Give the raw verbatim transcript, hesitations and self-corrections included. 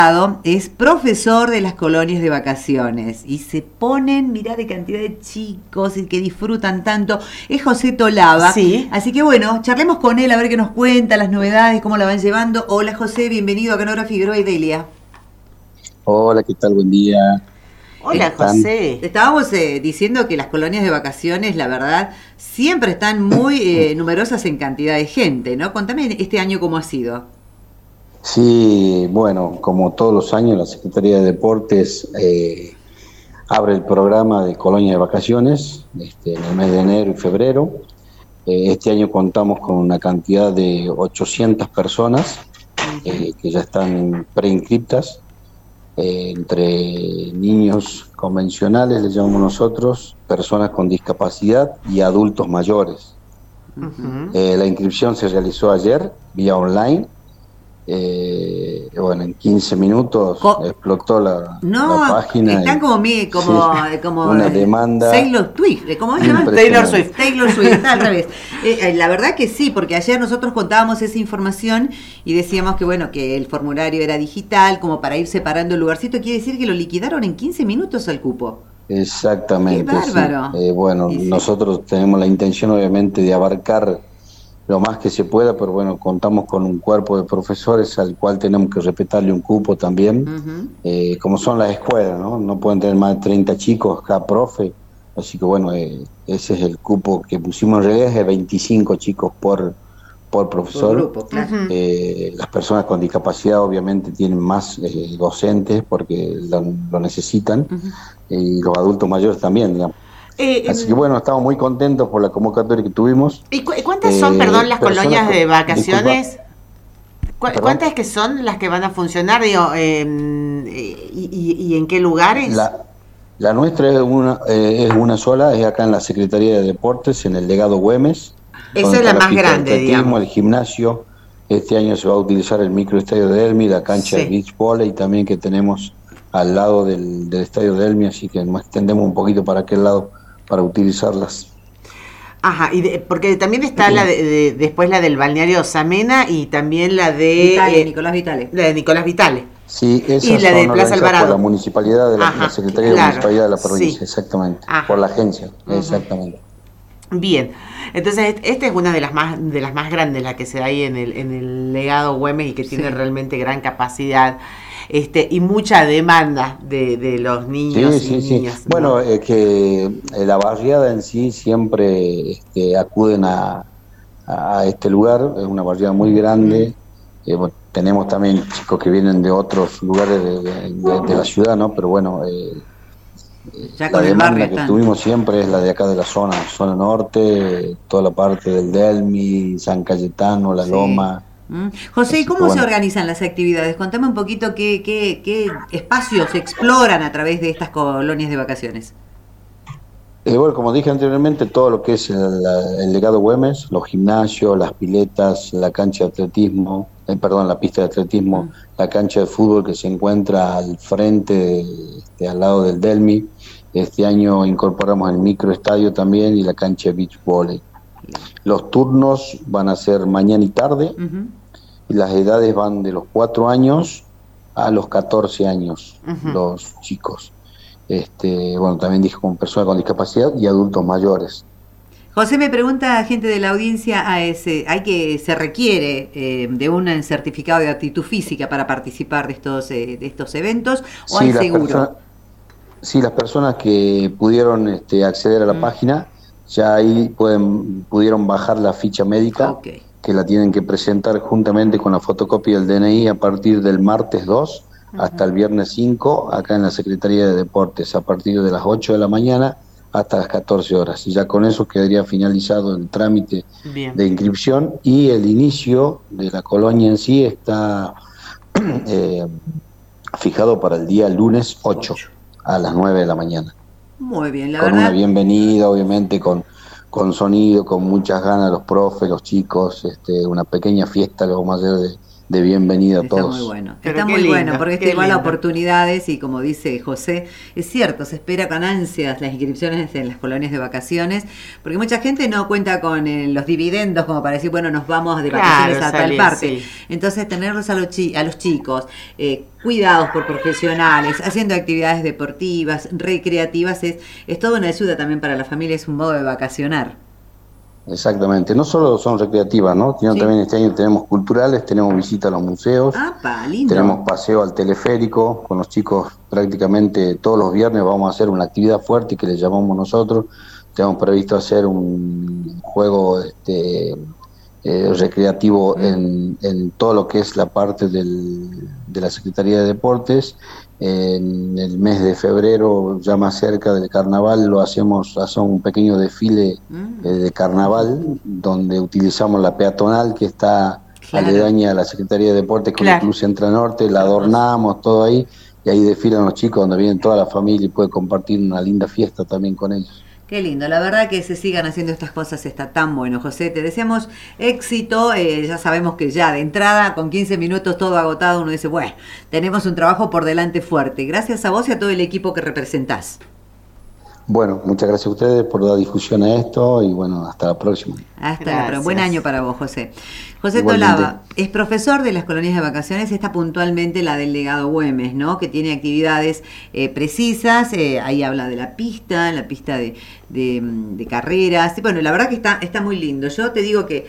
Es profesor de las colonias de vacaciones y se ponen, mirá de cantidad de chicos y que disfrutan tanto. Es José Tolaba. Sí. Así que bueno, charlemos con él a ver qué nos cuenta, las novedades, cómo la van llevando. Hola José, bienvenido a Canora Figueroa y Delia. Hola, ¿qué tal? Buen día. Hola José. Estábamos eh, diciendo que las colonias de vacaciones, la verdad, siempre están muy eh, numerosas en cantidad de gente, ¿no? Contame este año cómo ha sido. Sí, bueno, como todos los años, la Secretaría de Deportes eh, abre el programa de Colonia de Vacaciones este, en el mes de enero y febrero. Eh, este año contamos con una cantidad de ochocientas personas eh, que ya están preinscriptas, eh, entre niños convencionales, les llamamos nosotros, personas con discapacidad y adultos mayores. Uh-huh. Eh, la inscripción se realizó ayer vía online. Eh, bueno, en quince minutos Co- explotó la, no, la página. Están y, como mi, como, sí, como una demanda. Taylor Swift, ¿cómo se llama? Taylor Swift. Taylor Swift, está al revés. Eh, la verdad que sí, porque ayer nosotros contábamos esa información y decíamos que bueno, que el formulario era digital, como para ir separando el lugarcito. Quiere decir que lo liquidaron en quince minutos al cupo. Exactamente. Qué bárbaro. Sí. Eh, bueno, sí, nosotros sí. tenemos la intención obviamente de abarcar lo más que se pueda, pero bueno, contamos con un cuerpo de profesores al cual tenemos que respetarle un cupo también, uh-huh. eh, como son las escuelas, ¿no? No pueden tener más de treinta chicos cada profe, así que bueno, eh, ese es el cupo que pusimos. En realidad es de veinticinco chicos por, por profesor. Por grupo, claro. eh, las personas con discapacidad obviamente tienen más eh, docentes porque lo, lo necesitan, uh-huh. y los adultos mayores también, digamos. Eh, Así que bueno, estamos muy contentos por la convocatoria que tuvimos. ¿Y cu- cuántas son, eh, perdón, las colonias de vacaciones? ¿Cu- ¿Cuántas que son las que van a funcionar? Digo, eh, y, y, ¿Y en qué lugares? La, la nuestra es una, eh, es una sola, es acá en la Secretaría de Deportes, en el Legado Güemes. Esa es la más grande, digamos. El gimnasio. Este año se va a utilizar el microestadio de Elmi, la cancha sí. de beach volley también que tenemos al lado del, del estadio de Elmi, así que nos extendemos un poquito para aquel lado para utilizarlas. Ajá, y de, porque también está sí. la de, de, después la del balneario Samena y también la de Vitale, eh, Nicolás Vitale. La de Nicolás Vitale. Sí, esas y la son de Plaza Alvarado. Por la municipalidad de la, Ajá, la Secretaría claro, de Municipalidad de la provincia, sí. exactamente. Ajá. Por la agencia, uh-huh. exactamente. Bien, entonces esta es una de las más de las más grandes, la que se da ahí en el en el Legado Güemes y que tiene sí. realmente gran capacidad. Este, y mucha demanda de, de los niños sí, y sí, niñas. Sí. ¿No? Bueno, es que la barriada en sí siempre este, acuden a, a este lugar, es una barriada muy grande. Mm. Eh, bueno, tenemos también chicos que vienen de otros lugares de, de, de, de la ciudad, ¿no? Pero bueno, eh, ya la demanda que tuvimos siempre es la de acá de la zona, zona norte, toda la parte del Delmi, San Cayetano, La sí. Loma. José, ¿y cómo bueno. se organizan las actividades? Contame un poquito qué, qué, qué espacios se exploran a través de estas colonias de vacaciones. Eh, bueno, como dije anteriormente, todo lo que es el, el Legado Güemes, los gimnasios, las piletas, la cancha de atletismo, eh, perdón, la pista de atletismo, mm. la cancha de fútbol que se encuentra al frente, este, al lado del Delmi. Este año incorporamos el microestadio también y la cancha de beach volley. Los turnos van a ser mañana y tarde. Uh-huh. Y las edades van de los cuatro años a los catorce años, uh-huh. los chicos. Este, bueno, también dije con personas con discapacidad y adultos mayores. José, me pregunta gente de la audiencia, a ese, hay que se requiere eh, de un certificado de aptitud física para participar de estos eh, de estos eventos o sí, hay seguro. Persona, sí, las personas que pudieron este, acceder a la uh-huh. página ya ahí pueden pudieron bajar la ficha médica. Okay. Que la tienen que presentar juntamente con la fotocopia del D N I a partir del martes dos uh-huh. hasta el viernes cinco, acá en la Secretaría de Deportes, a partir de las ocho de la mañana hasta las catorce horas. Y ya con eso quedaría finalizado el trámite Bien. de inscripción y el inicio de la colonia en sí está eh, fijado para el día lunes ocho, a las nueve de la mañana. Muy bien, la con verdad. Con una bienvenida, obviamente, con... con sonido, con muchas ganas los profes, los chicos, este, una pequeña fiesta que vamos a hacer de, de bienvenida a Está todos. muy bueno, Pero está qué muy lindo, bueno, porque qué está igual a lindo. oportunidades y como dice José, es cierto, se espera con ansias las inscripciones en las colonias de vacaciones, porque mucha gente no cuenta con eh, los dividendos como para decir, bueno, nos vamos de Claro, vacaciones a tal salir, parte. sí. Entonces, tenerlos a los, chi- a los chicos, eh, cuidados por profesionales, haciendo actividades deportivas, recreativas, es, es toda una ayuda también para la familia, es un modo de vacacionar. Exactamente, no solo son recreativas, ¿no? Sino Sí. también este año tenemos culturales, tenemos visita a los museos, ¡Apa, lindo! tenemos paseo al teleférico, con los chicos prácticamente todos los viernes vamos a hacer una actividad fuerte que le llamamos nosotros, tenemos previsto hacer un juego este, eh, recreativo Mm. en, en todo lo que es la parte del, de la Secretaría de Deportes. En el mes de febrero, ya más cerca del carnaval, lo hacemos, hacemos un pequeño desfile Mm. eh, de carnaval, donde utilizamos la peatonal que está Claro. aledaña a la Secretaría de Deportes con Claro. el Club Central Norte, la Hermoso. adornamos todo ahí, y ahí desfilan los chicos, donde vienen toda la familia y puede compartir una linda fiesta también con ellos. Qué lindo, la verdad que se sigan haciendo estas cosas está tan bueno, José. Te deseamos éxito, eh, ya sabemos que ya de entrada, con quince minutos todo agotado, uno dice, bueno, tenemos un trabajo por delante fuerte. Gracias a vos y a todo el equipo que representás. Bueno, muchas gracias a ustedes por dar difusión a esto y bueno, hasta la próxima. Hasta la Gracias. próxima. Buen año para vos, José. José Igualmente. Tolaba es profesor de las colonias de vacaciones, está puntualmente la del Legado Güemes, ¿no? Que tiene actividades eh, precisas, eh, ahí habla de la pista, la pista de, de, de carreras. Y bueno, la verdad que está, está muy lindo. Yo te digo que